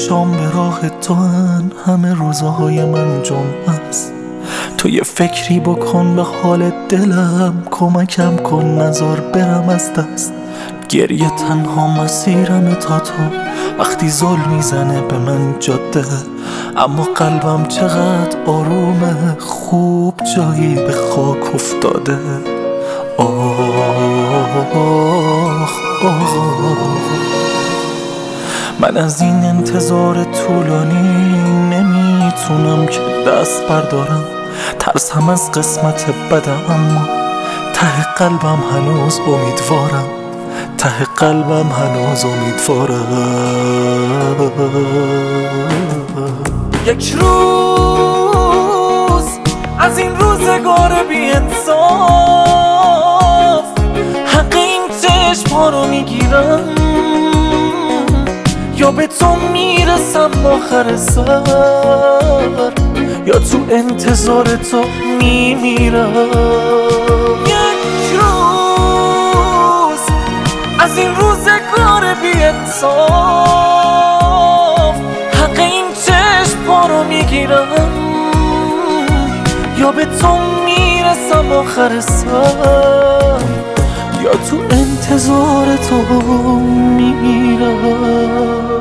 چشام به راه تو هن، همه روزهای من جمعه است. تو یه فکری بکن به حال دلم، کمکم کن نذار برم از دست. گریه تنها مسیرم تا تو، وقتی زل میزنه به من جاده. اما قلبم چقدر آرومه، خوب جایی به خاک افتاده. آخ آخ، من از این انتظار طولانی نمیتونم که دست بردارم. ترسم از قسمت بدم، اما ته قلبم هنوز امیدوارم. ته قلبم هنوز امیدوارم. یک روز از این روزگار بی انصاف، حق این چشم‌ها رو میگیرم، یا به تو میرسم آخر سر، یا تو انتظار تو میمیرم. یک روز از این روزگار بی انصاف، حق این چشم‌ها رو میگیرم، یا به تو میرسم آخر سر، یا تو انتظار تو میمیرم.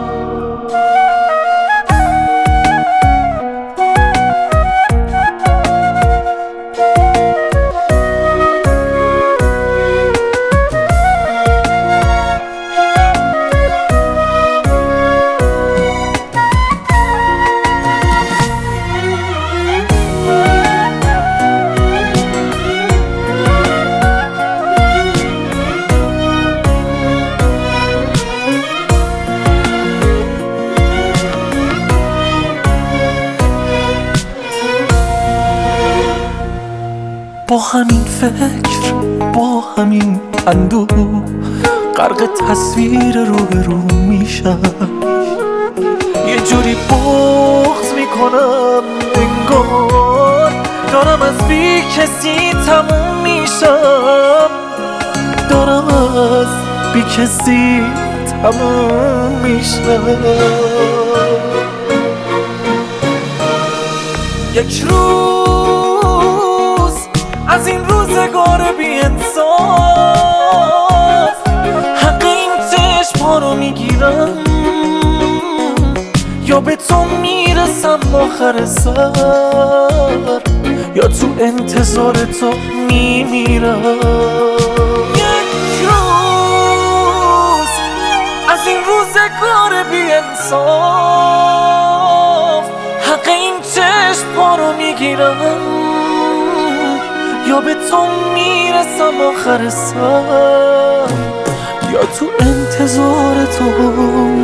با همین فکر، با همین اندوه، غرق تصویر رو میشم. یه جوری بغض میکنم انگار دارم از بی کسی تموم میشم. دارم از بی کسی تموم میشم. یک روز از این روزگار بی انصاف، حق این چشم‌ها رو میگیرم، یا به تو میرسم آخر سر، یا تو انتظار تو میمیرم. یک روز از این روزگار بی انصاف، حق این چشم‌ها رو میگیرم، یا به تو میرسم آخر سر، یا تو انتظار تو